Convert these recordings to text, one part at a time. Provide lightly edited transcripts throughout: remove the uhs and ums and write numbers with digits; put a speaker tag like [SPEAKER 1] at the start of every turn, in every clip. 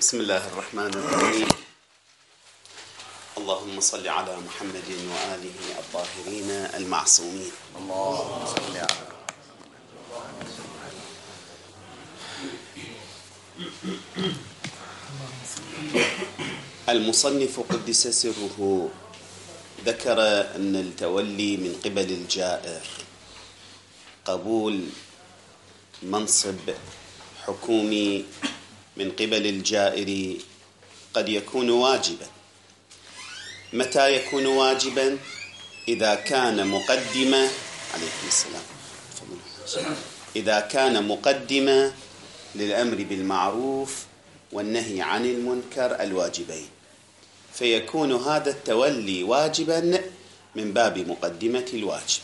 [SPEAKER 1] بسم الله الرحمن الرحيم. اللهم صل على محمد وآله الطاهرين المعصومين.
[SPEAKER 2] اللهم صل على
[SPEAKER 1] المصنف قدس سره ذكر أن التولي من قبل الجائر، قبول منصب حكومي من قبل الجائر قد يكون واجبا. متى يكون واجبا؟ إذا كان مقدمة عليكم السلام إذا كان مقدمة للأمر بالمعروف والنهي عن المنكر الواجبين، فيكون هذا التولي واجبا من باب مقدمة الواجب.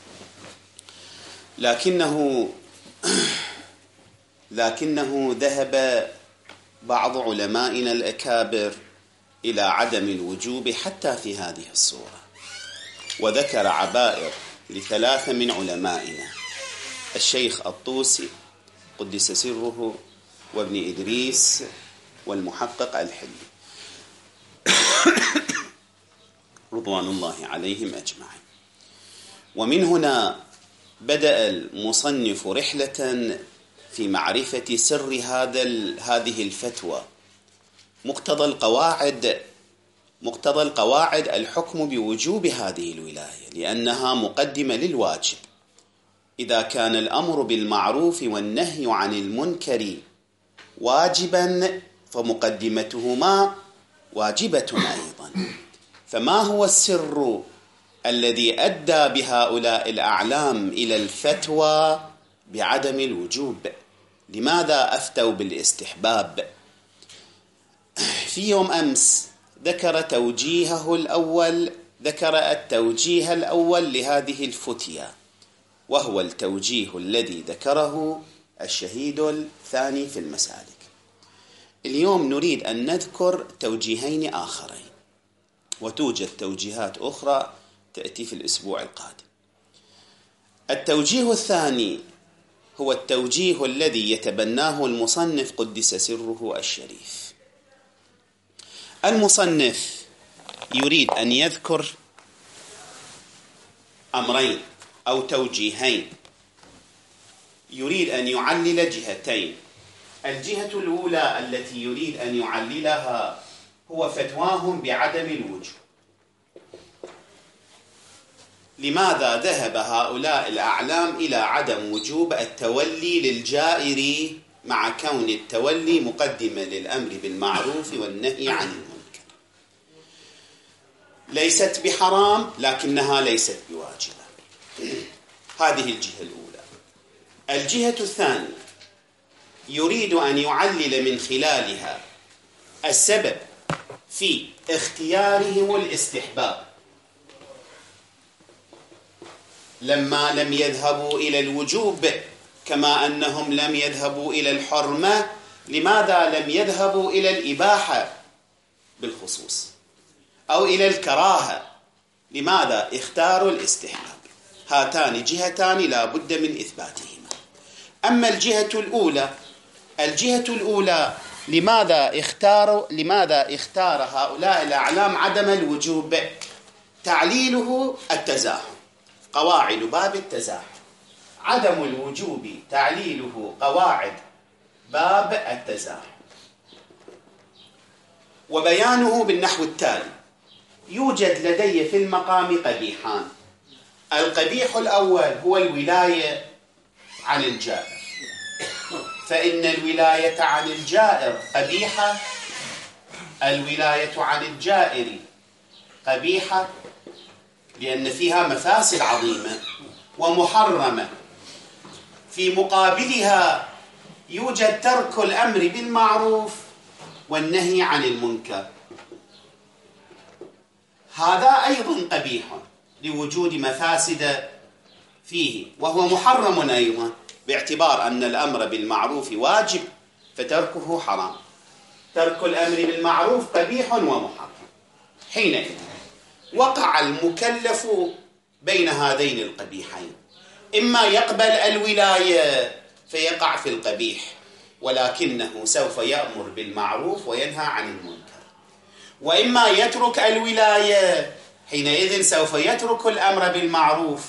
[SPEAKER 1] لكنه ذهب بعض علمائنا الأكابر إلى عدم الوجوب حتى في هذه الصورة، وذكر عبائر لثلاثة من علمائنا: الشيخ الطوسي قدس سره، وابن إدريس، والمحقق الحلي رضوان الله عليهم أجمعين. ومن هنا بدأ المصنف رحلة في معرفة سر هذه الفتوى. مقتضى القواعد الحكم بوجوب هذه الولاية، لأنها مقدمة للواجب. إذا كان الأمر بالمعروف والنهي عن المنكر واجبا فمقدمتهما واجبة أيضا. فما هو السر الذي أدى بهؤلاء الأعلام إلى الفتوى بعدم الوجوب؟ لماذا أفتوا بالاستحباب؟ في يوم أمس ذكر التوجيه الأول لهذه الفتية، وهو التوجيه الذي ذكره الشهيد الثاني في المسالك. اليوم نريد أن نذكر توجيهين آخرين، وتوجد توجيهات أخرى تأتي في الأسبوع القادم. التوجيه الثاني هو التوجيه الذي يتبناه المصنف قدس سره الشريف. المصنف يريد أن يذكر أمرين أو توجيهين، يريد أن يعلل جهتين. الجهة الأولى التي يريد أن يعللها هو فتواهم بعدم الوجوب. لماذا ذهب هؤلاء الأعلام إلى عدم وجوب التولي للجائر مع كون التولي مقدمة للأمر بالمعروف والنهي عن المنكر؟ ليست بحرام لكنها ليست بواجبة. هذه الجهة الأولى. الجهة الثانية يريد أن يعلل من خلالها السبب في اختيارهم الاستحباب. لما لم يذهبوا إلى الوجوب كما أنهم لم يذهبوا إلى الحرمة، لماذا لم يذهبوا إلى الإباحة بالخصوص أو إلى الكراهة؟ لماذا اختاروا الاستحباب؟ هاتان جهتان لا بد من إثباتهما. أما الجهة الأولى لماذا اختار هؤلاء الأعلام عدم الوجوب؟ تعليله التزاحم، قواعد باب التزاحم. عدم الوجوب تعليله قواعد باب التزاحم، وبيانه بالنحو التالي: يوجد لدي في المقام قبيحان. القبيح الأول هو الولاية عن الجائر، فإن الولاية عن الجائر قبيحة. الولاية عن الجائر قبيحة لأن فيها مفاسد عظيمة ومحرمة. في مقابلها يوجد ترك الأمر بالمعروف والنهي عن المنكر، هذا أيضا قبيح لوجود مفاسد فيه، وهو محرم أيضا باعتبار أن الأمر بالمعروف واجب فتركه حرام. ترك الأمر بالمعروف قبيح ومحرم. حينئذ وقع المكلف بين هذين القبيحين: إما يقبل الولاية فيقع في القبيح، ولكنه سوف يأمر بالمعروف وينهى عن المنكر. وإما يترك الولاية، حينئذ سوف يترك الأمر بالمعروف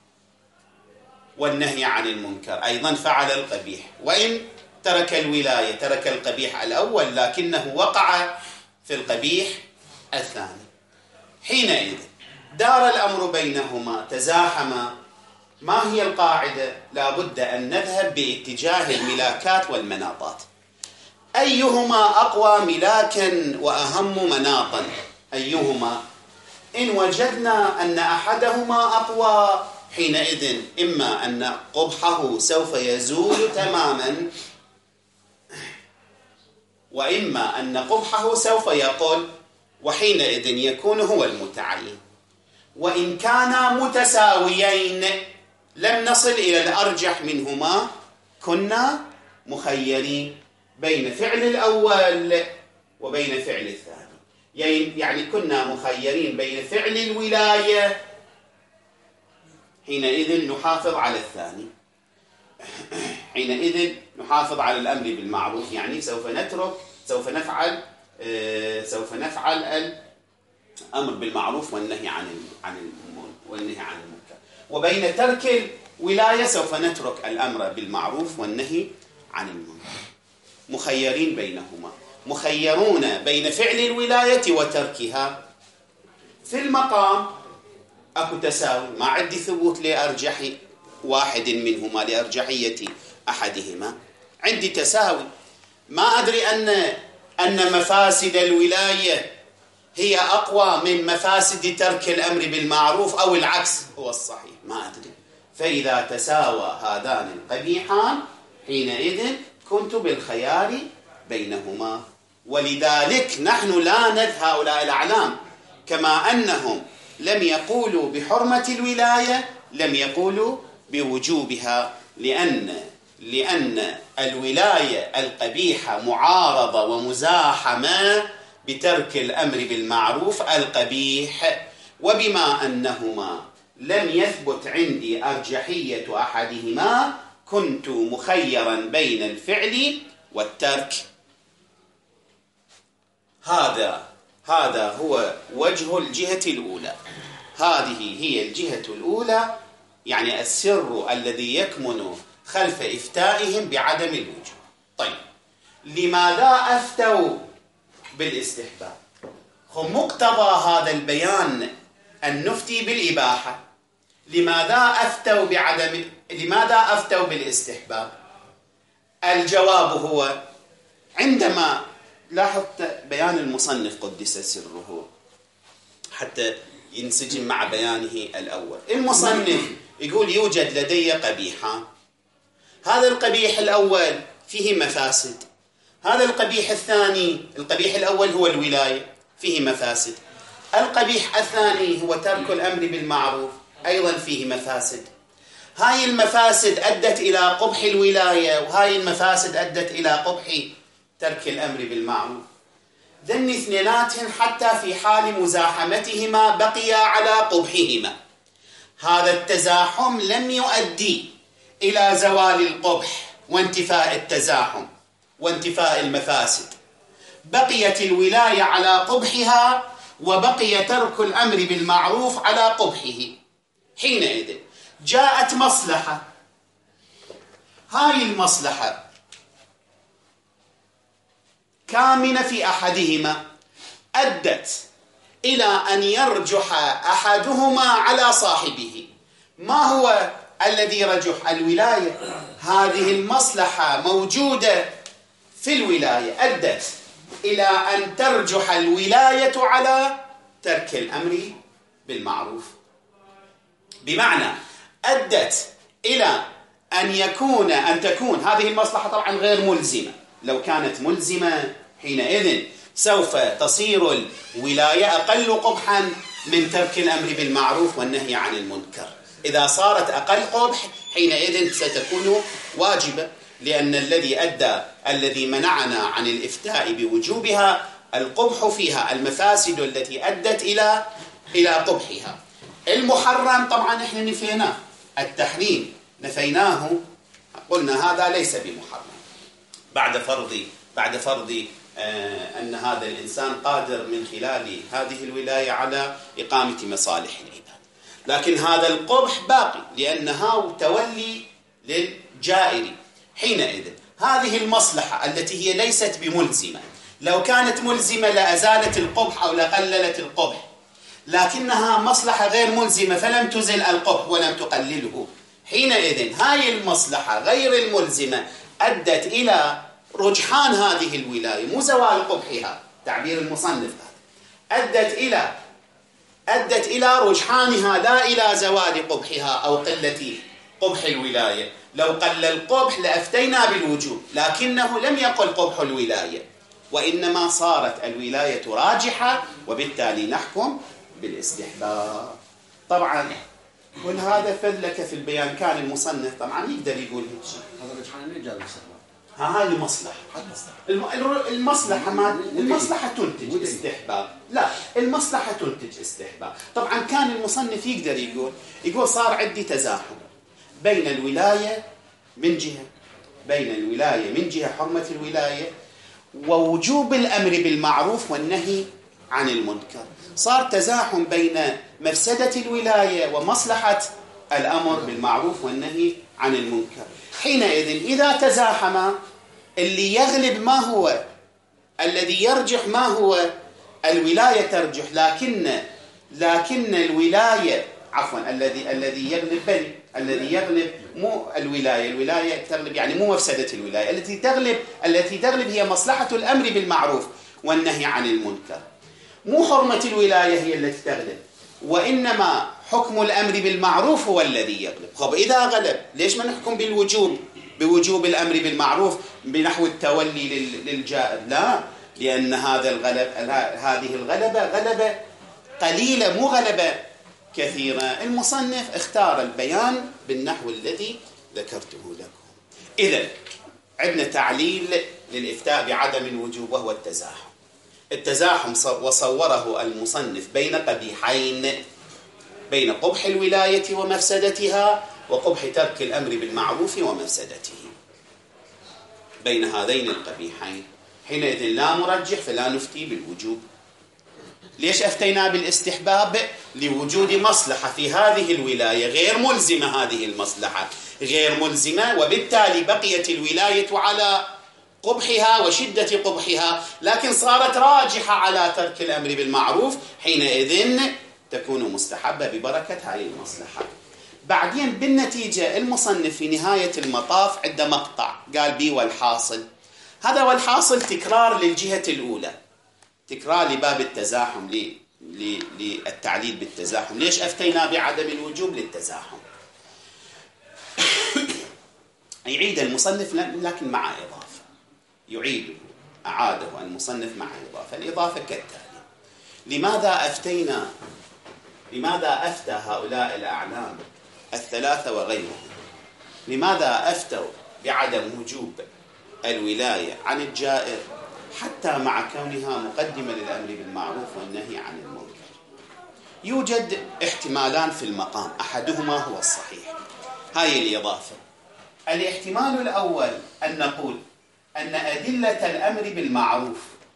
[SPEAKER 1] والنهي عن المنكر، أيضا فعل القبيح. وإن ترك الولاية ترك القبيح الأول لكنه وقع في القبيح الثاني. حينئذ دار الأمر بينهما، تزاحما. ما هي القاعدة؟ لا بد أن نذهب باتجاه الملاكات والمناطات. أيهما أقوى ملاكا وأهم مناطا؟ أيهما؟ إن وجدنا أن أحدهما أقوى، حينئذ إما أن قبحه سوف يزول تماما، وإما أن قبحه سوف يقل، وحينئذ يكون هو المتعين. وإن كانا متساويين لم نصل إلى الأرجح منهما، كنا مخيرين بين فعل الأول وبين فعل الثاني. يعني كنا مخيرين بين فعل الولاية، حينئذ نحافظ على الثاني، حينئذ نحافظ على الأمر بالمعروف، يعني سوف نفعل الأمر بالمعروف والنهي عن المنكر. وبين ترك الولاية سوف نترك الأمر بالمعروف والنهي عن المنكر. مخيرين بينهما، مخيرون بين فعل الولاية وتركها. في المقام أكو تساوي، ما عندي ثبوت لأرجح واحد منهما، لأرجحية أحدهما، عندي تساوي. ما أدري أن مفاسد الولاية هي أقوى من مفاسد ترك الأمر بالمعروف أو العكس هو الصحيح، ما أدري. فإذا تساوى هذان القبيحان حينئذ كنت بالخيار بينهما. ولذلك نحن لا هؤلاء الأعلام كما أنهم لم يقولوا بحرمة الولاية لم يقولوا بوجوبها، لأن الولاية القبيحة معارضة ومزاحمة بترك الأمر بالمعروف القبيح. وبما أنهما لم يثبت عندي أرجحية أحدهما كنت مخيرا بين الفعل والترك. هذا هو وجه الجهة الأولى. هذه هي الجهة الأولى، يعني السر الذي يكمن خلف إفتائهم بعدم الوجوب. طيب، لماذا أفتوا بالاستحباب؟ مقتضى هذا البيان أن نفتي بالإباحة. لماذا أفتوا بالاستحباب؟ الجواب هو، عندما لاحظت بيان المصنف قدس سره حتى ينسجم مع بيانه الأول. المصنف يقول يوجد لدي قبيحان، هذا القبيح الأول فيه مفاسد، هذا القبيح الثاني، القبيح الأول هو الولاية فيه مفاسد، القبيح الثاني هو ترك الأمر بالمعروف أيضا فيه مفاسد. هاي المفاسد أدت إلى قبح الولاية، وهاي المفاسد أدت إلى قبح ترك الأمر بالمعروف. ذن اثنيناتهم حتى في حال مزاحمتهما بقيا على قبحهما. هذا التزاحم لم يؤدي إلى زوال القبح وانتفاء التزاحم وانتفاء المفاسد، بقيت الولاية على قبحها وبقي ترك الأمر بالمعروف على قبحه. حينئذ جاءت مصلحة، هاي المصلحة كامنة في أحدهما أدت إلى أن يرجح أحدهما على صاحبه. ما هو الذي رجح؟ الولاية. هذه المصلحة موجودة في الولاية أدت إلى أن ترجح الولاية على ترك الأمر بالمعروف، بمعنى أدت إلى أن تكون هذه المصلحة طبعا غير ملزمة. لو كانت ملزمة حينئذ سوف تصير الولاية أقل قبحا من ترك الأمر بالمعروف والنهي عن المنكر. إذا صارت أقل قبح حينئذ ستكون واجبة، لأن الذي منعنا عن الإفتاء بوجوبها القبح فيها، المفاسد التي أدت إلى قبحها. المحرم طبعا احنا نفيناه، التحريم نفيناه، قلنا هذا ليس بمحرم. بعد فرض أن هذا الإنسان قادر من خلال هذه الولاية على إقامة مصالح العباد. لكن هذا القبح باقي لأنها تولي للجائر. حينئذ هذه المصلحة التي هي ليست بملزمة، لو كانت ملزمة لأزالت القبح أو لقللت القبح، لكنها مصلحة غير ملزمة فلم تزل القبح ولم تقلله. حينئذ هاي المصلحة غير الملزمة أدت إلى رجحان هذه الولاية، مو زوال قبحها، تعبير المصنف أدت إلى رجحانها لا إلى زوال قبحها أو قلة قبح الولاية. لو قل القبح لأفتينا بالوجوب، لكنه لم يقل قبح الولاية، وإنما صارت الولاية راجحة، وبالتالي نحكم بالاستحباب. طبعا كل هذا فذلك في البيان. كان المصنف طبعا يقدر يقول هيك شيء،
[SPEAKER 3] هذا رجحان ليه جاز الاستحباب؟
[SPEAKER 1] هاي المصلحة. المصلحة تنتج استحباب. لا، المصلحة تنتج استحباب. طبعا كان المصنف يقدر يقول صار عندي تزاحم بين الولاية من جهة حرمة الولاية ووجوب الأمر بالمعروف والنهي عن المنكر. صار تزاحم بين مفسدة الولاية ومصلحة الأمر بالمعروف والنهي عن المنكر. حينئذ إذا تزاحما اللي يغلب ما هو الذي يرجح، ما هو الولاية ترجح، لكن الولاية الذي يغلب مو الولاية تغلب، يعني مو مفسدة الولاية التي تغلب هي مصلحة الأمر بالمعروف والنهي عن المنكر. مو حرمة الولاية هي التي تغلب، وإنما حكم الأمر بالمعروف هو الذي يغلب. طب إذا غلب ليش ما نحكم بوجوب الأمر بالمعروف بنحو التولي للجائر؟ لا، لأن هذه الغلبة غلبة قليلة مو غلبة كثيرة. المصنف اختار البيان بالنحو الذي ذكرته لكم. إذن عندنا تعليل للإفتاء بعدم الوجوب وهو التزاحم وصوره المصنف بين قبيحين، بين قبح الولاية ومفسدتها وقبح ترك الأمر بالمعروف ومفسدته، بين هذين القبيحين. حينئذ لا مرجح فلا نفتي بالوجوب. ليش أفتينا بالاستحباب؟ لوجود مصلحة في هذه الولاية غير ملزمة، هذه المصلحة غير ملزمة، وبالتالي بقيت الولاية على قبحها وشدة قبحها، لكن صارت راجحة على ترك الأمر بالمعروف. حينئذ تكون مستحبة ببركة هذه المصلحة. بعدين بالنتيجة المصنف في نهاية المطاف عنده مقطع قال بي والحاصل. هذا والحاصل تكرار للجهة الأولى، تكرار لباب التزاحم، للتعليل بالتزاحم. ليش أفتينا بعدم الوجوب؟ للتزاحم. يعيد المصنف لكن مع إضافة، أعاده المصنف مع إضافة. الإضافة كالتالي: لماذا أفتى هؤلاء الأعلام الثلاثة وغيرهم؟ لماذا أفتوا بعدم وجوب الولاية عن الجائر حتى مع كونها مقدمة للأمر بالمعروف والنهي عن المنكر؟ يوجد احتمالان في المقام، أحدهما هو الصحيح. هاي الإضافة. الاحتمال الأول أن نقول أن أدلة الأمر بالمعروف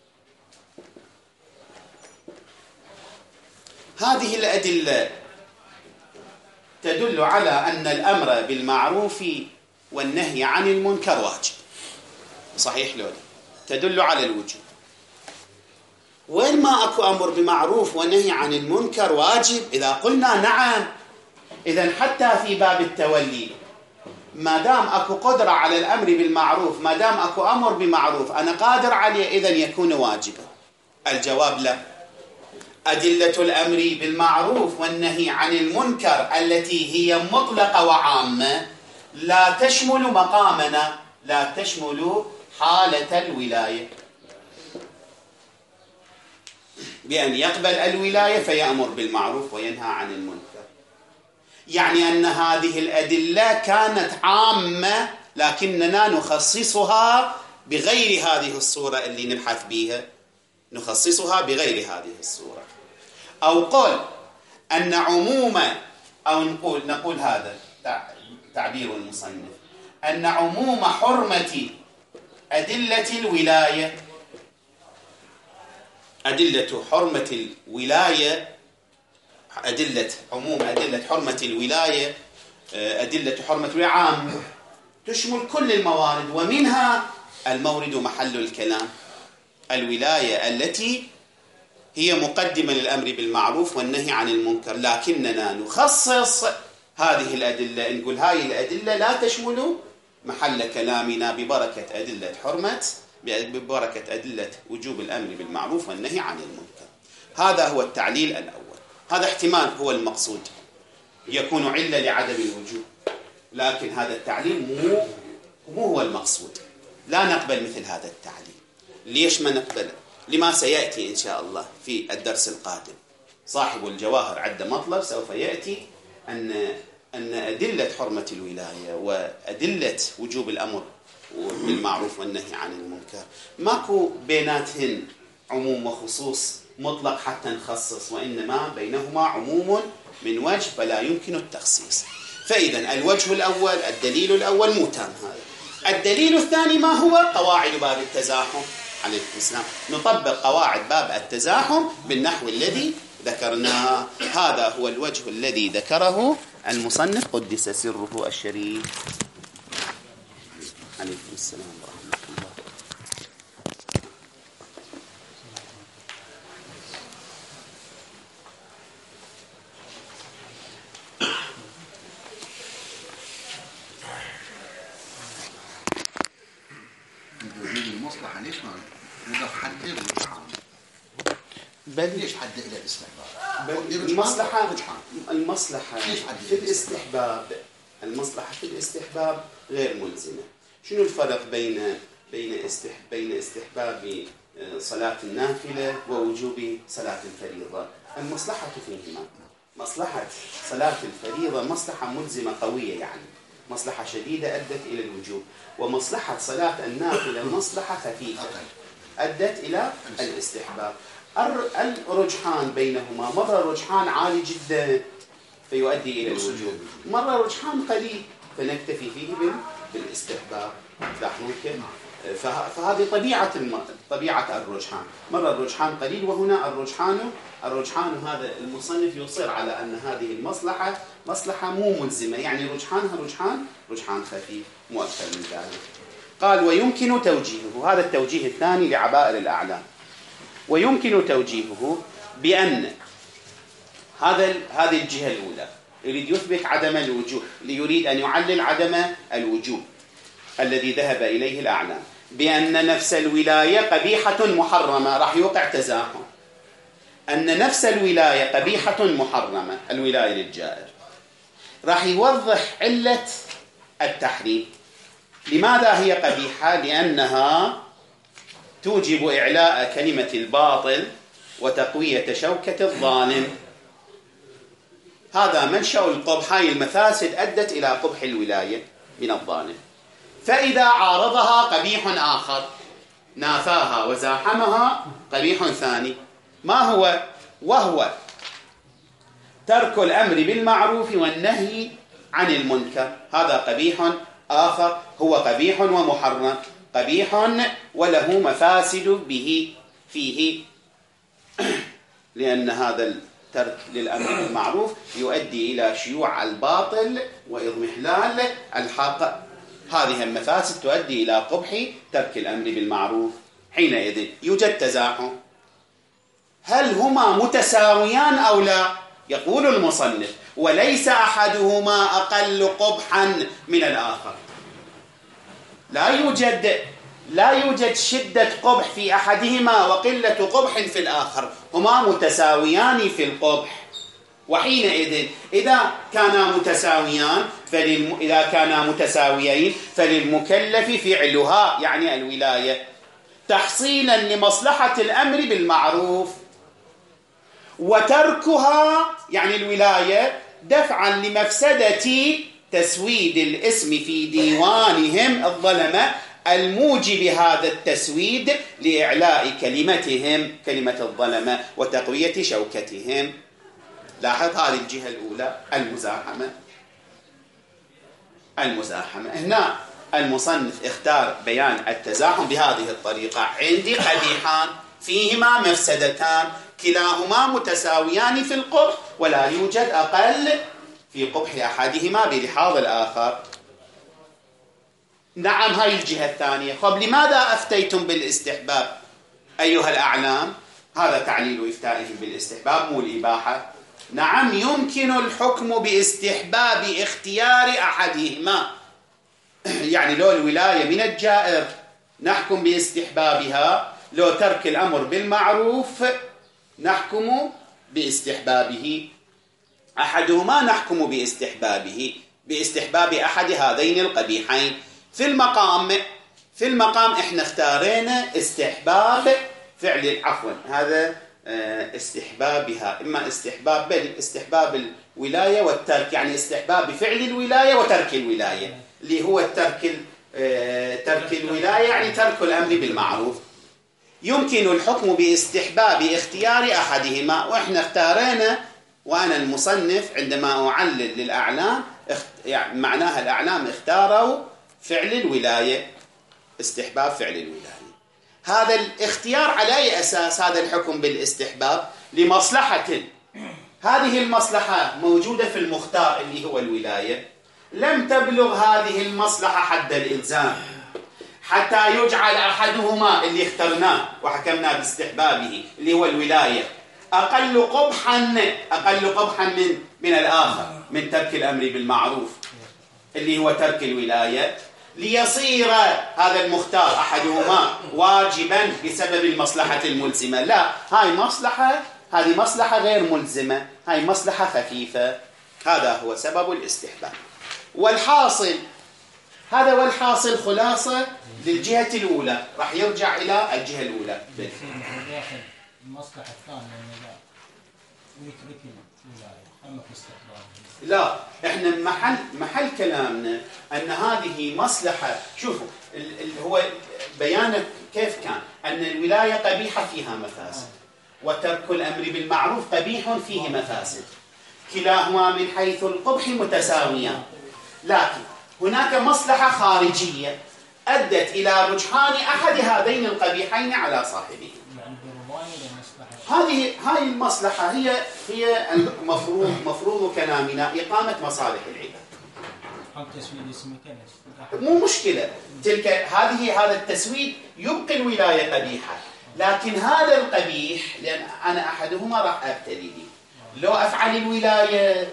[SPEAKER 1] هذه الأدلة تدل على أن الأمر بالمعروف والنهي عن المنكر واجب. صحيح لولا؟ تدل على الوجوب. وين ما أكو أمر بمعروف ونهي عن المنكر واجب؟ إذا قلنا نعم، إذن حتى في باب التولي ما دام أكو قدرة على الأمر بالمعروف، ما دام أكو أمر بمعروف أنا قادر عليه، إذن يكون واجبا. الجواب لا. أدلة الأمر بالمعروف والنهي عن المنكر التي هي مطلقة وعامة لا تشمل مقامنا، لا تشمل حالة الولاية، بأن يقبل الولاية فيأمر بالمعروف وينهى عن المنكر. يعني أن هذه الأدلة كانت عامة لكننا نخصصها بغير هذه الصورة اللي نبحث بها، نخصصها بغير هذه الصورة. أو قل أن عموم، أو نقول هذا تعبير المصنف، أن عموم حرمة أدلة الولاية، أدلة حرمة الولاية، عموم أدلة حرمة الولاية، أدلة حرمة الولاية عامة تشمل كل الموارد، ومنها المورد محل الكلام الولاية التي هي مقدمة للأمر بالمعروف والنهي عن المنكر، لكننا نخصص هذه الأدلة، نقول هذه الأدلة لا تشمل محل كلامنا ببركة أدلة وجوب الأمر بالمعروف والنهي عن المنكر. هذا هو التعليل الأول. هذا احتمال هو المقصود، يكون علة لعدم الوجوب، لكن هذا التعليل مو هو المقصود. لا نقبل مثل هذا التعليل. ليش ما نقبله؟ لما سيأتي إن شاء الله في الدرس القادم. صاحب الجواهر عد مطلب سوف يأتي أن أدلة حرمة الولاية وأدلة وجوب الأمر بالمعروف والنهي عن المنكر ماكو بيناتهن عموم وخصوص مطلق حتى نخصص، وإنما بينهما عموم من وجه فلا يمكن التخصيص. فإذا الوجه الأول، الدليل الأول مو تام هذا. الدليل الثاني ما هو؟ قواعد باب التزاحم. عليكم السلام. نطبق قواعد باب التزاحم بالنحو الذي ذكرناه. هذا هو الوجه الذي ذكره المصنف قدس سره الشريف. عليكم السلام ورحمة الله.
[SPEAKER 2] المصلحة ليش ما نقدر حد الرجحان؟
[SPEAKER 1] بل
[SPEAKER 2] ليش حد إلى الاستحباب؟
[SPEAKER 1] المصلحة في الاستحباب، المصلحة في الاستحباب غير ملزمة. شنو الفرق بين استحباب صلاة النافلة ووجوب صلاة الفريضة؟ المصلحة فيهما. مصلحة صلاة الفريضة مصلحة ملزمة قوية، يعني مصلحة شديدة أدت إلى الوجوب، ومصلحة صلاة النافلة مصلحة خفيفة أدت إلى الاستحباب. الرجحان بينهما، مرة رجحان عالي جدا فيؤدي إلى الوجوب، مرة رجحان قليل فنكتفي فيه بالاستحباب. تلاحظون كيف؟ فهذه طبيعة الرجحان. مرة الرجحان قليل، وهنا الرجحان هذا المصنف يصر على أن هذه المصلحة مصلحة مو ملزمة، يعني رجحانها رجحان خفيف مو أكثر من ذلك. قال ويمكن توجيهه، هذا التوجيه الثاني لعبائر الأعلام، ويمكن توجيهه بأن هذه الجهة الأولى يريد يثبت عدم الوجوب، ليريد أن يعلل عدم الوجوب الذي ذهب إليه الأعلام بأن نفس الولاية قبيحة محرمة، راح يوقع تزاحم. أن نفس الولاية قبيحة محرمة، الولاية للجائر، راح يوضح علة التحريم. لماذا هي قبيحة؟ لأنها توجب إعلاء كلمة الباطل وتقوية شوكة الظالم. هذا منشأ القبح. هاي المفاسد أدت إلى قبح الولاية من الظالم. فإذا عارضها قبيح آخر نافاها وزاحمها قبيح ثاني، ما هو؟ وهو ترك الأمر بالمعروف والنهي عن المنكر. هذا قبيح آخر، هو قبيح ومحرم، قبيح وله مفاسد به فيه، لأن هذا الترك للأمر بالمعروف يؤدي إلى شيوع الباطل وإضمحلال الحق. هذه المفاسد تؤدي إلى قبح ترك الأمر بالمعروف. حينئذ يوجد تزاحم. هل هما متساويان أو لا؟ يقول المصنف وليس أحدهما أقل قبحا من الآخر. لا يوجد شدة قبح في أحدهما وقلة قبح في الآخر، هما متساويان في القبح. وحينئذ إذا كانا متساويين فللمكلف فعلها، يعني الولاية، تحصيلا لمصلحة الأمر بالمعروف، وتركها يعني الولاية دفعا لمفسدة تسويد الاسم في ديوانهم الظلمة، الموجب هذا التسويد لإعلاء كلمة الظلمة وتقوية شوكتهم. لاحظ هذه الجهة الأولى، المزاحمة. هنا المصنف اختار بيان التزاحم بهذه الطريقة: عندي قبيحان فيهما مفسدتان كلاهما متساويان في القبح ولا يوجد أقل في قبح أحدهما بلحاظ الآخر. نعم، هاي الجهة الثانية. طب لماذا أفتيتم بالاستحباب أيها الأعلام؟ هذا تعليل إفتائهم بالاستحباب مو الإباحة. نعم، يمكن الحكم باستحباب اختيار أحدهما، يعني لو الولاية من الجائر نحكم باستحبابها، لو ترك الأمر بالمعروف نحكم باستحبابه، أحدهما نحكم باستحباب أحد هذين القبيحين. في المقام إحنا اختارينا استحباب فعل هذا استحبابها، إما استحباب الولاية والترك، يعني استحباب فعل الولاية وترك الولاية، اللي هو ترك الولاية يعني ترك الأمر بالمعروف. يمكن الحكم باستحباب اختيار أحدهما، وإحنا اختارينا، وأنا المصنف عندما أعلل للأعلام يعني معناها الأعلام اختاروا فعل الولاية، استحباب فعل الولاية. هذا الاختيار على أي أساس؟ هذا الحكم بالاستحباب لمصلحة، هذه المصلحة موجودة في المختار اللي هو الولاية، لم تبلغ هذه المصلحة حد الإلزام حتى يجعل أحدهما اللي اخترناه وحكمنا باستحبابه اللي هو الولاية أقل قبحا من الآخر، من ترك الأمر بالمعروف اللي هو ترك الولاية، ليصير هذا المختار أحدهما واجبا بسبب المصلحة الملزمة. لا، هذه مصلحة غير ملزمة، هاي مصلحة خفيفة. هذا هو سبب الاستحباب. والحاصل خلاصة للجهة الأولى، راح يرجع إلى الجهة الأولى.
[SPEAKER 3] المصلحة الثانية ويترك الولاية أما في استحباب.
[SPEAKER 1] لا، احنا محل كلامنا أن هذه مصلحة. شوفوا هو بيانك كيف كان أن الولاية قبيحة فيها مفاسد، وترك الأمر بالمعروف قبيح فيه مفاسد، كلاهما من حيث القبح متساويان، لكن هناك مصلحة خارجية أدت إلى رجحان أحد هذين القبيحين على صاحبه. هاي المصلحة هي مفروض كلامنا إقامة مصالح العباد. مو مشكلة هذا التسويد يبقي الولاية قبيحة، لكن هذا القبيح لأن أنا أحدهما راح أبتلي به. لو أفعل الولاية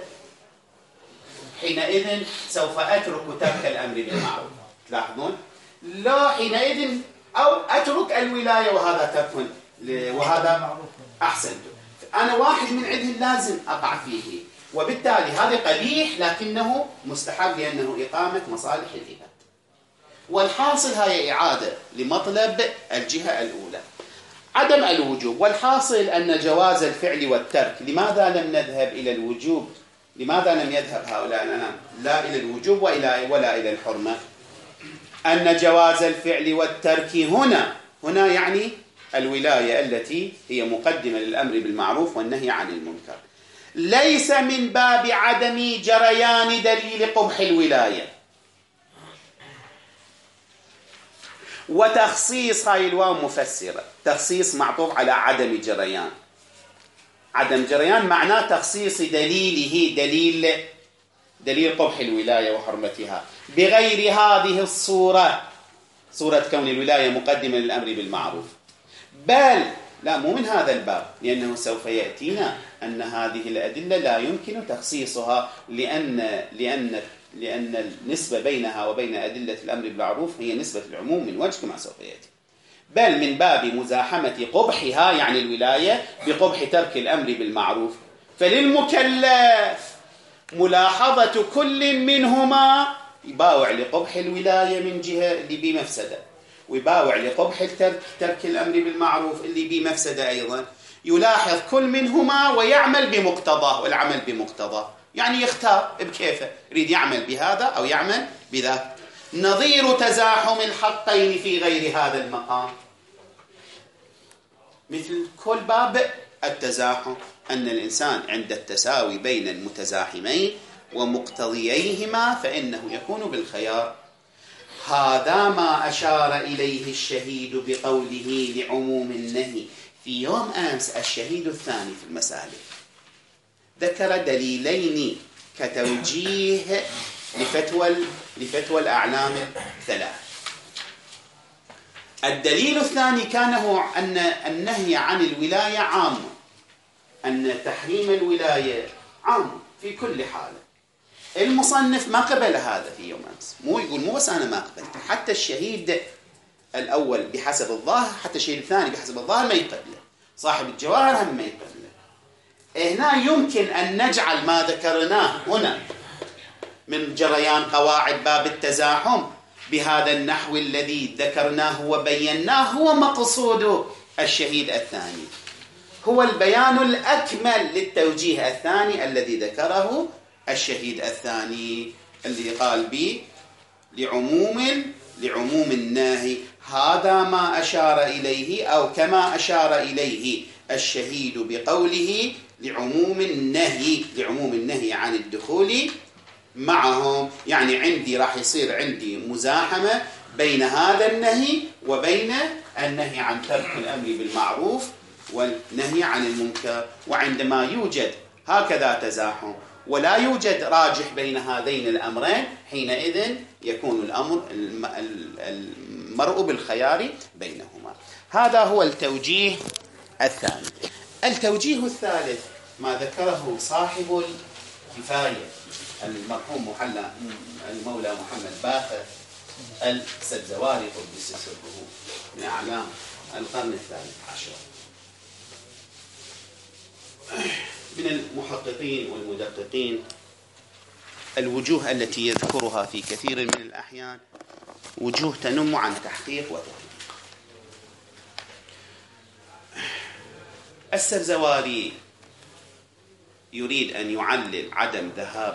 [SPEAKER 1] حينئذ سوف أترك ترك الأمر بالمعروف، تلاحظون؟ لا، حينئذ أو أترك الولاية وهذا ترك وهذا أحسن. أنا واحد من عدهم لازم أقع فيه، وبالتالي هذا قبيح لكنه مستحب لأنه إقامة مصالح العباد. والحاصل هي إعادة لمطلب الجهة الأولى، عدم الوجوب. والحاصل أن جواز الفعل والترك، لماذا لم نذهب إلى الوجوب؟ لماذا لم يذهب هؤلاء الأنام لا إلى الوجوب ولا إلى الحرمة؟ أن جواز الفعل والترك هنا يعني الولاية التي هي مقدمة للأمر بالمعروف والنهي عن المنكر، ليس من باب عدم جريان دليل قبح الولاية. وتخصيص هاي الواو مفسرة، تخصيص معطوف على عدم جريان. عدم جريان معناه تخصيص دليله، دليل قبح الولاية وحرمتها بغير هذه الصورة، صورة كون الولاية مقدمة للأمر بالمعروف، بل لا، مو من هذا الباب، لأنه سوف يأتينا أن هذه الأدلة لا يمكن تخصيصها لأن النسبة بينها وبين أدلة الأمر بالمعروف هي نسبة العموم من وجه كما سوف يأتي، بل من باب مزاحمة قبحها يعني الولاية بقبح ترك الأمر بالمعروف. فللمكلف ملاحظة كل منهما، يباوع لقبح الولاية من جهة اللي بمفسدة، ويباوع لقبح ترك الأمر بالمعروف اللي بمفسدة أيضا، يلاحظ كل منهما ويعمل بمقتضاه. والعمل بمقتضاه يعني يختار بكيفه، يريد يعمل بهذا أو يعمل بذاك. نظير تزاحم الحقين في غير هذا المقام، مثل كل باب التزاحم، أن الإنسان عند التساوي بين المتزاحمين ومقتضييهما فإنه يكون بالخيار. هذا ما أشار إليه الشهيد بقوله لعموم النهي. في يوم أمس الشهيد الثاني في المسألة ذكر دليلين كتوجيه لفتوى الأعلام الثلاث. الدليل الثاني كان هو أن النهي عن الولاية عام، أن تحريم الولاية عام في كل حالة. المصنف ما قبل هذا في يوم أمس، مو بس أنا ما قبلت، حتى الشهيد الأول بحسب الظاهر، حتى الشهيد الثاني بحسب الظاهر ما يقبله، صاحب الجواهر هم ما يقبله. هنا يمكن أن نجعل ما ذكرناه هنا من جريان قواعد باب التزاحم بهذا النحو الذي ذكرناه وبيناه هو مقصود الشهيد الثاني، هو البيان الأكمل للتوجيه الثاني الذي ذكره الشهيد الثاني، اللي قال به لعموم الناهي. هذا ما أشار إليه أو كما أشار إليه الشهيد بقوله لعموم النهي عن الدخول معهم. يعني راح يصير عندي مزاحمة بين هذا النهي وبين النهي عن ترك الأمر بالمعروف والنهي عن المنكر. وعندما يوجد هكذا تزاحم ولا يوجد راجح بين هذين الأمرين، حينئذ يكون المرء بالخيار بينهما. هذا هو التوجيه الثاني. التوجيه الثالث ما ذكره صاحب الكفاية المرحوم المولى محمد باقر السبزواري قدس سره من أعلام القرن الثالث عشر، من المحققين والمدققين. الوجوه التي يذكرها في كثير من الأحيان وجوه تنم عن تحقيق وتدقيق. السبزواري يريد أن يعلل عدم ذهاب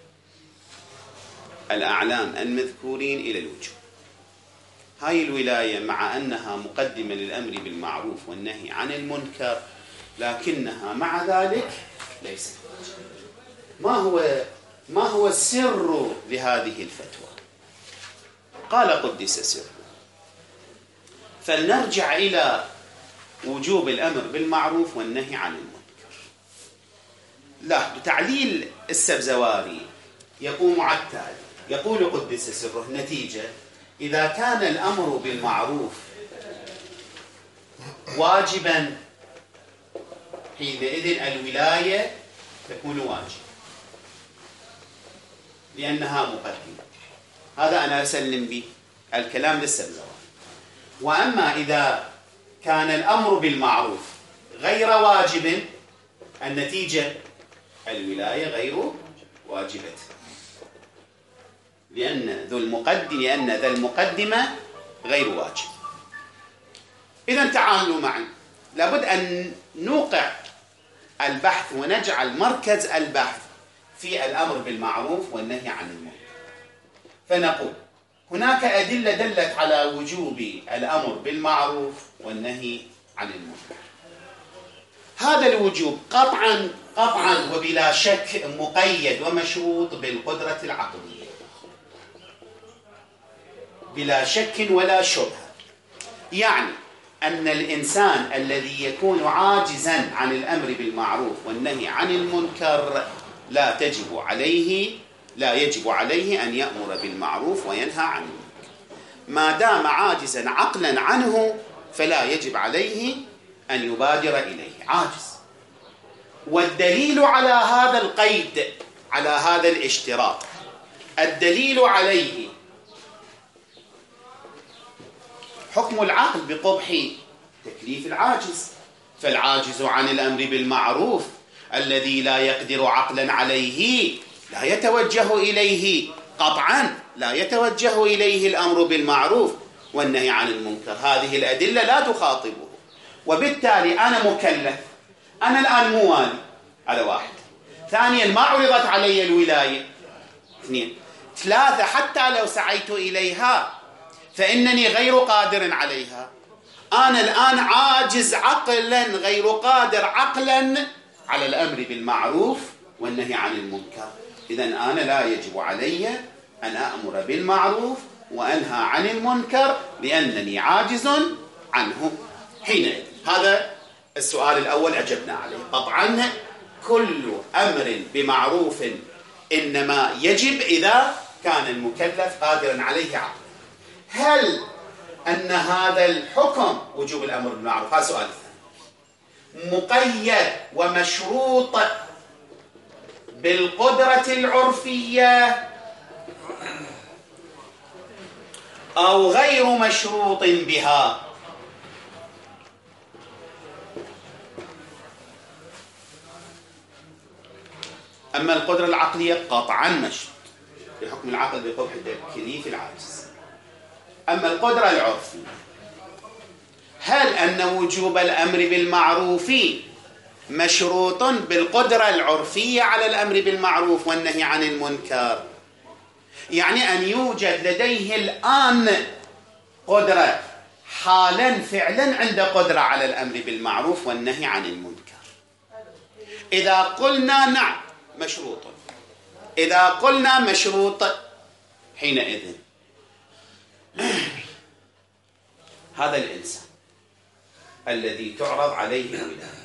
[SPEAKER 1] الأعلام المذكورين إلى الوجوه. هاي الولاية مع أنها مقدمة للأمر بالمعروف والنهي عن المنكر، لكنها مع ذلك ليست. ما هو السر لهذه الفتوى؟ قال قدس سره: فلنرجع إلى وجوب الأمر بالمعروف والنهي عن المنكر. لا، بتعليل السبزواري يقوم على التالي. يقول قدس سره: نتيجة إذا كان الأمر بالمعروف واجبا، حينئذ الولاية تكون واجبة لأنها مقدمة. هذا أنا أسلم به الكلام للسبزواري. وأما إذا كان الأمر بالمعروف غير واجب، النتيجة الولاية غير واجبة، لأن ذا المقدمة غير واجب. إذن تعالوا معي، لابد أن نوقع البحث ونجعل مركز البحث في الأمر بالمعروف والنهي عن المنكر. فنقول هناك أدلة دلت على وجوب الأمر بالمعروف والنهي عن المنكر. هذا الوجوب قطعا وبلا شك مقيد ومشروط بالقدرة العقلية، بلا شك ولا شبهة. يعني أن الإنسان الذي يكون عاجزا عن الأمر بالمعروف والنهي عن المنكر لا يجب عليه أن يأمر بالمعروف وينهى عن المنكر. ما دام عاجزا عقلا عنه فلا يجب عليه أن يبادر إليه، عاجز. والدليل على هذا القيد، على هذا الاشتراط، الدليل عليه حكم العقل بقبح تكليف العاجز. فالعاجز عن الأمر بالمعروف الذي لا يقدر عقلا عليه لا يتوجه إليه قطعا، لا يتوجه إليه الأمر بالمعروف والنهي عن المنكر. هذه الأدلة لا تخاطبه، وبالتالي أنا مكلف. أنا الآن مو والي، هذا واحد. ثانيا، ما عرضت علي الولاية. اثنين. ثلاثة، حتى لو سعيت إليها فإنني غير قادر عليها. أنا الآن عاجز عقلا، غير قادر عقلا على الأمر بالمعروف والنهي عن المنكر. إذن أنا لا يجب علي أن أأمر بالمعروف وأنهى عن المنكر لأنني عاجز عنه حينئذ. هذا السؤال الأول أجبنا عليه. قطعا كل أمر بمعروف إنما يجب إذا كان المكلف قادرا عليه عقلا. هل أن هذا الحكم وجوب الأمر بالمعروف، هذا سؤال ثاني، مقيد ومشروط بالقدرة العرفية أو غير مشروط بها؟ أما القدرة العقلية قطعا مشروط بحكم العقل بقبح التكليف العاجز. أما القدرة العرفية، هل أن وجوب الأمر بالمعروف مشروط بالقدرة العرفية على الأمر بالمعروف والنهي عن المنكر؟ يعني أن يوجد لديه الآن قدرة حالا فعلا عنده قدرة على الأمر بالمعروف والنهي عن المنكر. إذا قلنا نعم مشروط، إذا قلنا مشروط حينئذ هذا الإنسان الذي تعرض عليه الولاية،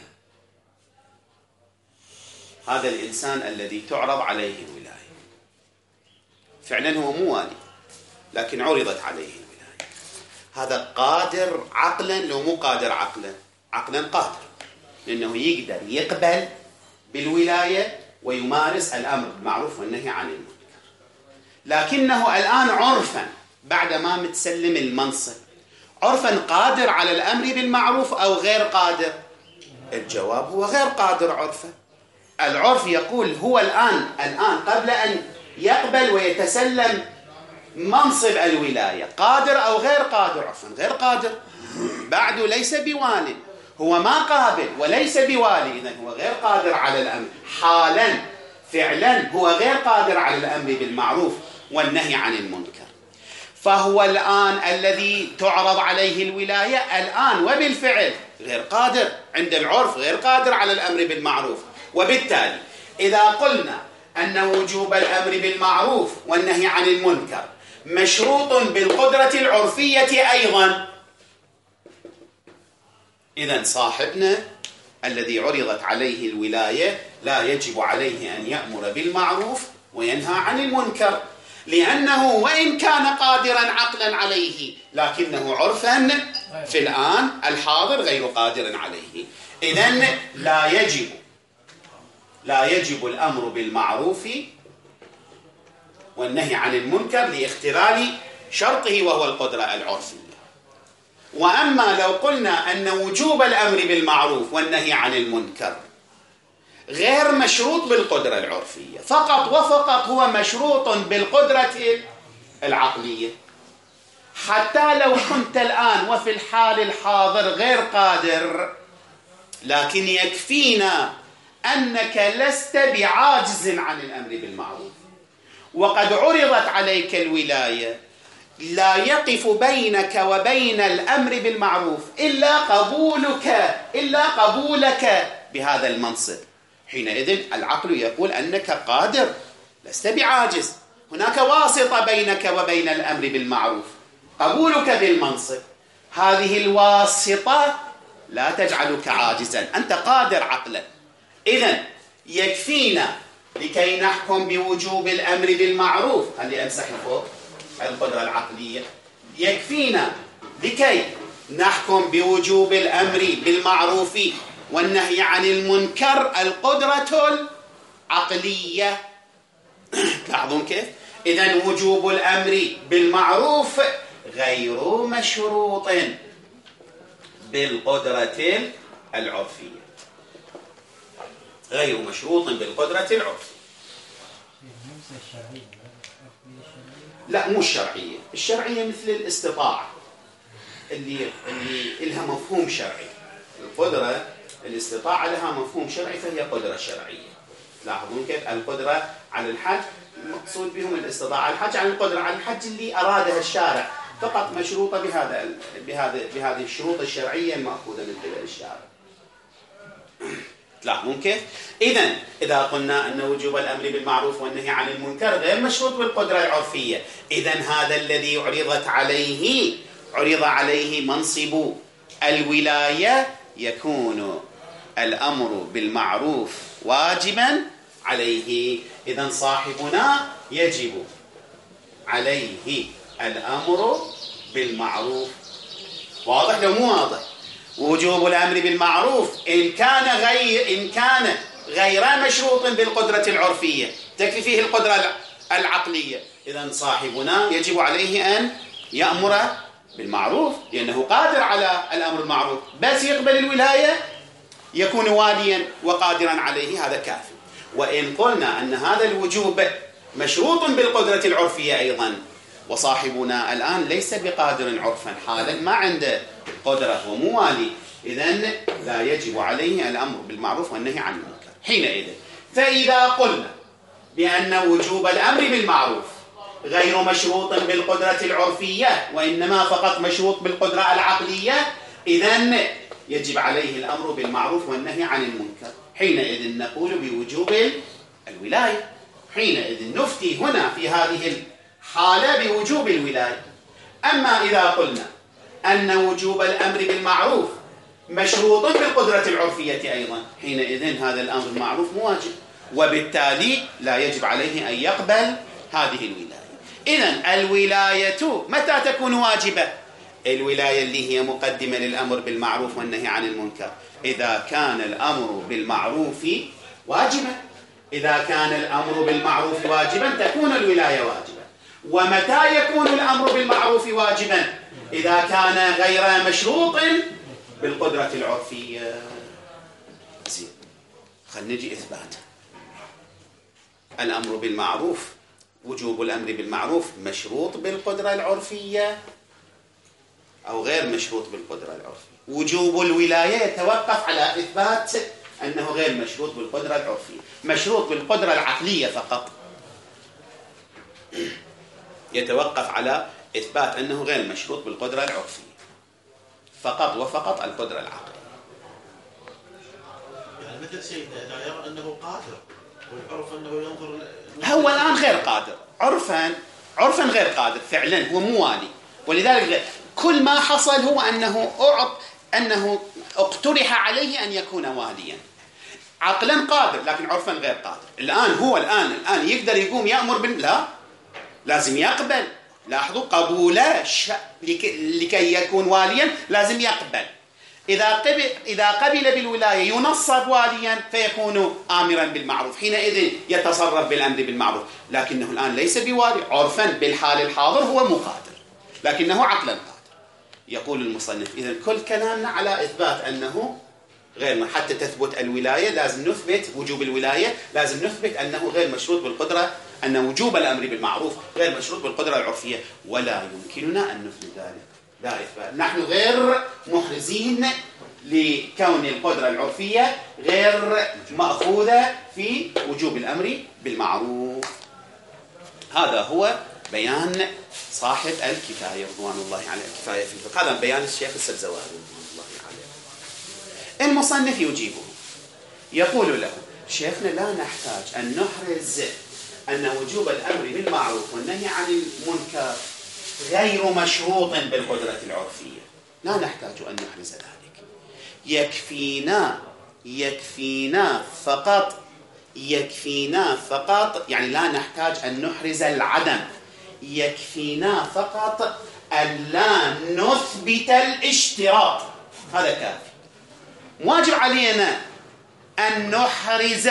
[SPEAKER 1] هذا الإنسان الذي تعرض عليه الولاية فعلا هو مو والي لكن عرضت عليه الولاية، هذا قادر عقلا لو مو قادر عقلا؟ عقلا قادر، لأنه يقدر يقبل بالولاية ويمارس الأمر بالمعروف والنهي عن المنكر. لكنه الآن عرفا بعد ما متسلم المنصب عرفا قادر على الأمر بالمعروف أو غير قادر؟ الجواب هو غير قادر عرفا. العرف يقول هو الآن قبل أن يقبل ويتسلم منصب الولاية قادر أو غير قادر؟ عرفا غير قادر، بعده ليس بوالي، هو ما قابل وليس بوالي، إذن هو غير قادر على الأمر حالا فعلا، هو غير قادر على الأمر بالمعروف والنهي عن المنكر. فهو الآن الذي تعرض عليه الولاية الآن وبالفعل غير قادر عند العرف، غير قادر على الأمر بالمعروف. وبالتالي إذا قلنا أن وجوب الأمر بالمعروف والنهي عن المنكر مشروط بالقدرة العرفية أيضا، إذن صاحبنا الذي عرضت عليه الولاية لا يجب عليه أن يأمر بالمعروف وينهى عن المنكر، لأنه وإن كان قادرا عقلا عليه لكنه عرفا في الآن الحاضر غير قادر عليه. إذن لا يجب الأمر بالمعروف والنهي عن المنكر لاختلال شرطه وهو القدرة العرفية. وأما لو قلنا أن وجوب الأمر بالمعروف والنهي عن المنكر غير مشروط بالقدرة العرفية، فقط وفقط هو مشروط بالقدرة العقلية، حتى لو كنت الآن وفي الحال الحاضر غير قادر لكن يكفينا أنك لست بعاجز عن الأمر بالمعروف وقد عرضت عليك الولاية، لا يقف بينك وبين الأمر بالمعروف إلا قبولك بهذا المنصب. حينئذ العقل يقول أنك قادر لست بعاجز، هناك واسطة بينك وبين الأمر بالمعروف، قبولك بالمنصب. هذه الواسطة لا تجعلك عاجزا، أنت قادر عقلا. إذن يكفينا لكي نحكم بوجوب الأمر بالمعروف، خلي أمسح فوق القدرة العقلية، يكفينا لكي نحكم بوجوب الأمر بالمعروف والنهي عن المنكر القدرة العقلية. لاحظون كيف؟ إذن وجوب الأمر بالمعروف غير مشروط بالقدرة العرفية، غير مشروط بالقدرة العرفية. لا مو الشرعية، الشرعية مثل الاستطاعة اللي لها مفهوم شرعي، القدرة الاستطاعة لها مفهوم شرعي فهي قدرة شرعية. لاحظون كيف القدرة على الحج مقصود بهم الاستطاعة، الحج عن القدرة على الحج اللي أرادها الشارع فقط مشروطة بهذه الشروط الشرعية المأخوذة من قبل الشارع. تلاحظون كيف؟ إذا قلنا أن وجوب الأمر بالمعروف والنهي عن المنكر غير مشروط بالقدرة العرفية، إذن هذا الذي عرض عليه منصب الولاية يكون الأمر بالمعروف واجبا عليه. إذن صاحبنا يجب عليه الأمر بالمعروف. واضح لو مو واضح؟ وجوب الأمر بالمعروف إن كان غير مشروط بالقدرة العرفية، تكفي فيه القدرة العقلية، إذن صاحبنا يجب عليه أن يأمر بالمعروف لأنه قادر على الأمر بالمعروف، بس يقبل الولاية يكون واليا وقادرا عليه، هذا كافي. وإن قلنا أن هذا الوجوب مشروط بالقدرة العرفية أيضا، وصاحبنا الآن ليس بقادر عرفا، حالا ما عنده قدرة وموالي، إذن لا يجب عليه الأمر بالمعروف والنهي عن المنكر حينئذ. فإذا قلنا بأن وجوب الأمر بالمعروف غير مشروط بالقدرة العرفية وإنما فقط مشروط بالقدرة العقلية، إذن يجب عليه الأمر بالمعروف والنهي عن المنكر، حينئذ نقول بوجوب الولاية، حينئذ نفتي هنا في هذه الحالة بوجوب الولاية. أما إذا قلنا أن وجوب الأمر بالمعروف مشروط بالقدرة العرفية أيضا، حينئذ هذا الأمر بالمعروف مواجب، وبالتالي لا يجب عليه أن يقبل هذه الولاية. إذن الولاية متى تكون واجبة؟ الولاية اللي هي مقدمة للأمر بالمعروف والنهي عن المنكر إذا كان الأمر بالمعروف واجبا. إذا كان الأمر بالمعروف واجبا تكون الولاية واجبة. ومتى يكون الأمر بالمعروف واجبا؟ إذا كان غير مشروط بالقدرة العرفية. زين، خلينا نجي إثبات الأمر بالمعروف. وجوب الأمر بالمعروف مشروط بالقدرة العرفية أو غير مشروط بالقدرة العرفية؟ وجوب الولاية يتوقف على إثبات أنه غير مشروط بالقدرة العرفية، مشروط بالقدرة العقلية فقط، يتوقف على إثبات أنه غير مشروط بالقدرة العرفية فقط وفقط القدرة العقلية.
[SPEAKER 4] يعني مثل سيدنا إذا يرى أنه قادر والعرف أنه ينظر،
[SPEAKER 1] هو الآن غير قادر عرفا غير قادر فعلا، هو موالي، ولذلك كل ما حصل هو أنه اقترح عليه أن يكون واليا. عقلا قادر لكن عرفا غير قادر. الآن يقدر يقوم يأمر لا، لازم يقبل. لاحظوا قبوله لكي يكون واليا لازم يقبل. إذا قبل بالولاية ينصب واليا فيكون آمرا بالمعروف، حينئذ يتصرف بالأمر بالمعروف، لكنه الآن ليس بوالي. عرفا بالحال الحاضر هو مقادر لكنه عقلا قادر. يقول المصنف إذن كل كلامنا على إثبات أنه غير، حتى تثبت الولاية لازم نثبت وجوب الولاية، لازم نثبت أنه غير مشروط بالقدرة، أن وجوب الأمر بالمعروف غير مشروط بالقدرة العرفية، ولا يمكننا أن نثبت ذلك. لا إثبات، نحن غير محرزين لكون القدرة العرفية غير مأخوذة في وجوب الأمر بالمعروف. هذا هو بيان صاحب الكفاية رضوان الله عليه، الكفاية في الفقه، هذا بيان الشيخ السبزواري رضوان الله عليه. المصنف يجيبه يقول له شيخنا لا نحتاج أن نحرز أن وجوب الأمر بالمعروف والنهي عن المنكر غير مشروط بالقدرة العرفية، لا نحتاج أن نحرز ذلك، يكفينا فقط، يعني لا نحتاج أن نحرز العدم، يكفينا فقط أن لا نثبت الاشتراط، هذا كافي. واجب علينا أن نحرز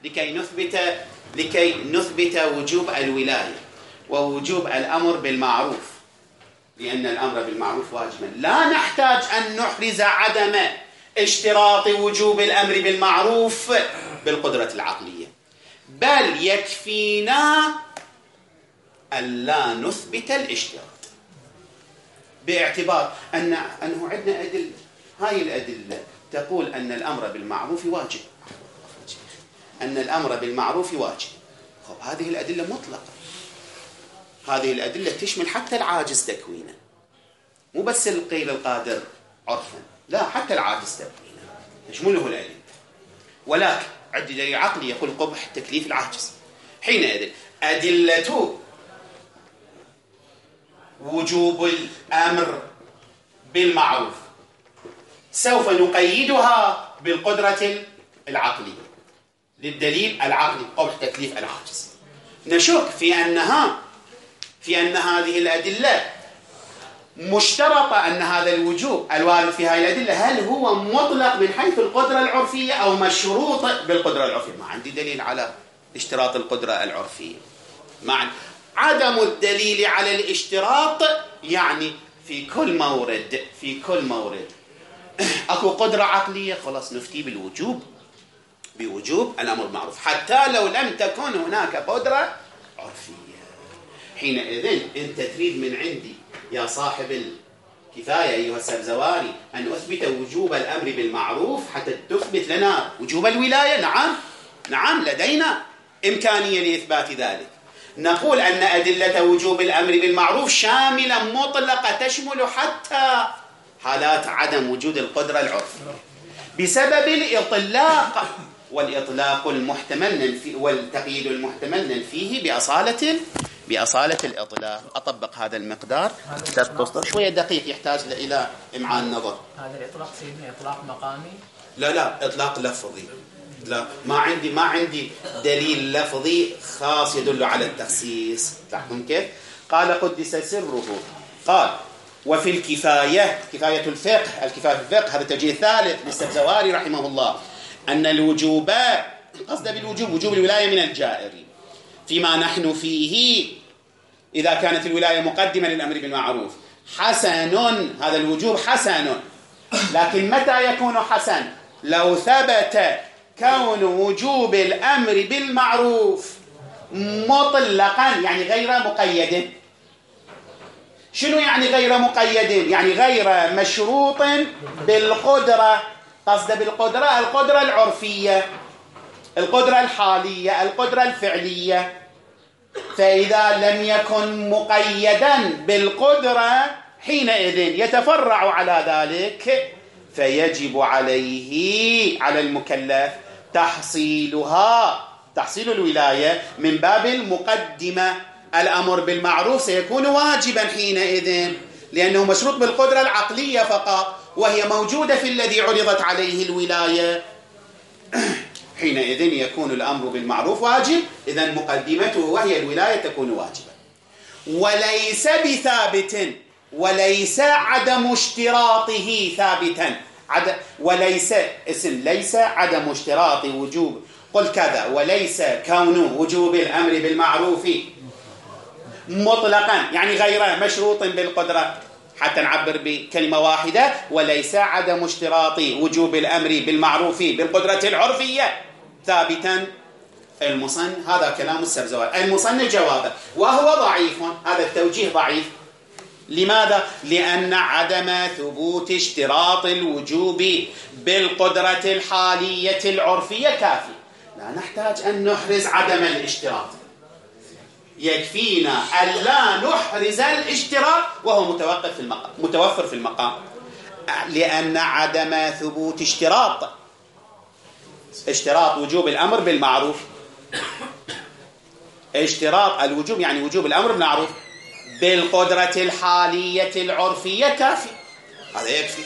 [SPEAKER 1] لكي نثبت وجوب الولاية ووجوب الأمر بالمعروف، لأن الأمر بالمعروف واجبا. لا نحتاج أن نحرز عدم اشتراط وجوب الأمر بالمعروف بالقدرة العقلية، بل يكفينا أن لا نثبت الاشتراط، باعتبار أنه عندنا أدلة، هاي الأدلة تقول أن الأمر بالمعروف واجب، أن الأمر بالمعروف واجب. هذه الأدلة مطلقة، هذه الأدلة تشمل حتى العاجز تكوينا، مو بس القيل القادر عرفا، لا حتى العاجز تكوينا تشمله الأدلة. ولكن عندي دليل عقلي يقول قبح تكليف العاجز. حينئذ أدلة وجوب الأمر بالمعروف سوف نقيدها بالقدرة العقلية، للدليل العقلي قبح تكليف العاجز. نشك في أن هذه الأدلة مشترطة، أن هذا الوجوب الوارد في هذه الأدلة هل هو مطلق من حيث القدرة العرفية أو مشروط بالقدرة العرفية. ما عندي دليل على اشتراط القدرة العرفية. مع عدم الدليل على الاشتراط يعني في كل مورد أكو قدرة عقلية خلاص نفتي بوجوب الأمر بالمعروف حتى لو لم تكن هناك قدرة عرفية. حينئذ أنت تريد من عندي يا صاحب الكفاية أيها السبزواري أن أثبت وجوب الأمر بالمعروف حتى تثبت لنا وجوب الولاية. نعم لدينا إمكانية لإثبات ذلك. نقول أن أدلة وجوب الأمر بالمعروف شاملة مطلقة تشمل حتى حالات عدم وجود القدرة العرفية بسبب الإطلاق، والإطلاق المحتمل والتقييد المحتمل فيه بأصالة الإطلاق. أطبق هذا المقدار شوية دقيق يحتاج إلى إمعان نظر.
[SPEAKER 5] هذا الإطلاق سيدنا إطلاق مقامي؟
[SPEAKER 1] لا إطلاق لفظي. لا ما عندي دليل لفظي خاص يدل على التخصيص. تحكم كيف؟ قال قدس سره. قال وفي الكفاية الكفاية في الفقه هذا التوجيه الثالث للسبزواري رحمه الله أن الوجوب قصد بالوجوب وجوب الولاية من الجائر فيما نحن فيه إذا كانت الولاية مقدمة للأمر بالمعروف حسن. هذا الوجوب حسن، لكن متى يكون حسن؟ لو ثبت كون وجوب الأمر بالمعروف مطلقا يعني غير مقيد. شنو يعني غير مقيد؟ يعني غير مشروط بالقدرة. قصد بالقدرة القدرة العرفية، القدرة الحالية، القدرة الفعلية. فإذا لم يكن مقيدا بالقدرة حينئذ يتفرع على ذلك فيجب على المكلف تحصيل الولاية من باب المقدمة. الأمر بالمعروف سيكون واجبا حينئذ لأنه مشروط بالقدرة العقلية فقط، وهي موجودة في الذي عرضت عليه الولاية. حينئذ يكون الأمر بالمعروف واجب، إذن مقدمته وهي الولاية تكون واجبة. وليس بثابت، وليس عدم اشتراطه ثابتا. وليس اسم ليس عدم اشتراط وجوب قل كذا، وليس كون وجوب الأمر بالمعروف مطلقا يعني غير مشروط بالقدرة. حتى نعبر بكلمة واحدة وليس عدم اشتراط وجوب الأمر بالمعروف بالقدرة العرفية ثابتا. هذا كلام السبزواري. المصنف جوابه وهو ضعيف، هذا التوجيه ضعيف. لماذا؟ لأن عدم ثبوت اشتراط الوجوب بالقدرة الحالية العرفية كافي، لا نحتاج أن نحرز عدم الاشتراط. يكفينا أن لا نحرز الاشتراط وهو متوفر في المقام. لأن عدم ثبوت اشتراط وجوب الأمر بالمعروف، اشتراط الوجوب يعني وجوب الأمر بالمعروف بالقدرة الحالية العرفية كافي. هذا يكفي.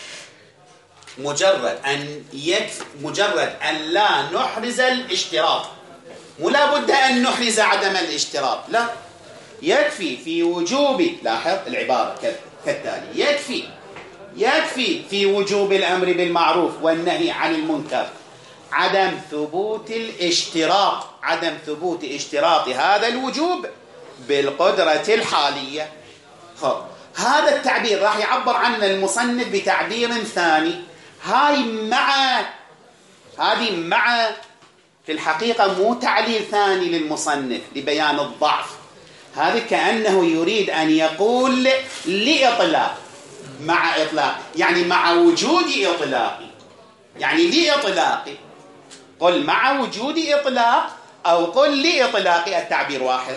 [SPEAKER 1] مجرد أن لا نحرز الاشتراط، ولا بد أن نحرز عدم الاشتراط، لا يكفي في وجوب. لاحظ العبارة كالتالي: يكفي في وجوب الأمر بالمعروف والنهي عن المنكر عدم ثبوت اشتراط هذا الوجوب بالقدرة الحالية. هذا التعبير راح يعبر عنه المصنف بتعبير ثاني. هذه مع في الحقيقة مو تعليل ثاني للمصنف لبيان الضعف. هذا كأنه يريد أن يقول لإطلاق مع إطلاق، يعني مع وجود إطلاق، يعني لإطلاق. قل مع وجود إطلاق أو قل لإطلاق، التعبير واحد.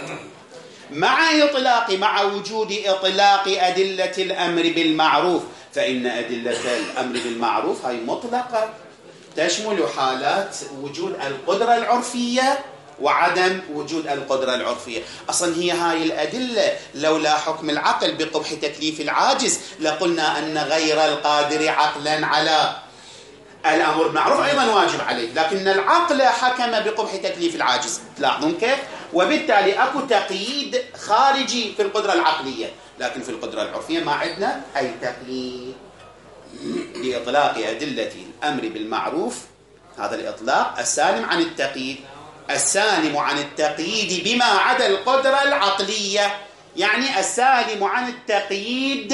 [SPEAKER 1] مع وجود إطلاق أدلة الأمر بالمعروف، فإن أدلة الأمر بالمعروف هي مطلقة تشمل حالات وجود القدرة العرفية وعدم وجود القدرة العرفية. أصلا هي هاي الأدلة لولا حكم العقل بقبح تكليف العاجز لقلنا أن غير القادر عقلا على الأمر بالمعروف أيضا واجب عليه، لكن العقل حكم بقبح تكليف العاجز. تلاحظون كيف؟ وبالتالي أكو تقييد خارجي في القدرة العقلية، لكن في القدرة العرفية ما عندنا أي تقييد. لإطلاق أدلة الأمر بالمعروف، هذا الإطلاق السالم عن التقييد، السالم عن التقييد بما عدا القدرة العقلية، يعني السالم عن التقييد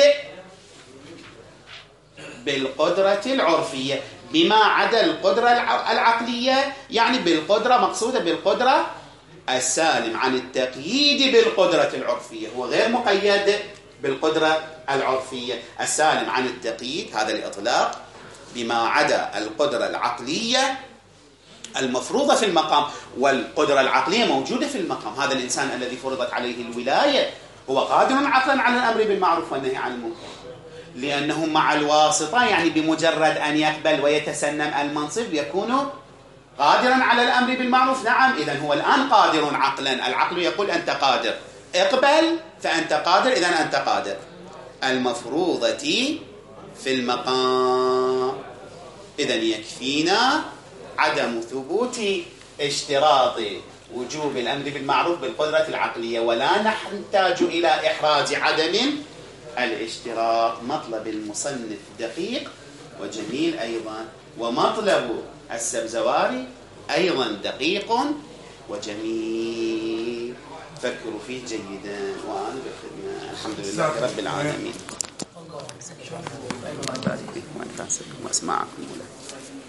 [SPEAKER 1] بالقدرة العرفية بما عدا القدرة العقلية، يعني بالقدرة مقصودة بالقدرة السالم عن التقييد بالقدرة العرفية، هو غير مقيد بالقدرة العرفية. السالم عن التقييد هذا الإطلاق بما عدا القدرة العقلية المفروضة في المقام، والقدرة العقلية موجودة في المقام. هذا الإنسان الذي فرضت عليه الولاية هو قادر عقلا على الأمر بالمعروف والنهي عن المنكر، لأنه مع الواسطة، يعني بمجرد أن يقبل ويتسنم المنصب يكون قادرا على الأمر بالمعروف. نعم، إذن هو الآن قادر عقلا، العقل يقول أنت قادر، اقبل فأنت قادر، إذن أنت قادر. المفروضة في المقام. إذن يكفينا عدم ثبوت اشتراط وجوب الأمر بالمعروف بالقدرة العقلية، ولا نحتاج إلى إحراز عدم الاشتراط. مطلب المصنف دقيق وجميل أيضا، ومطلب السبزواري أيضا دقيق وجميل، فكروا فيه جيدا وأنا بخدمة. الحمد لله رب العالمين. وأسمعكم.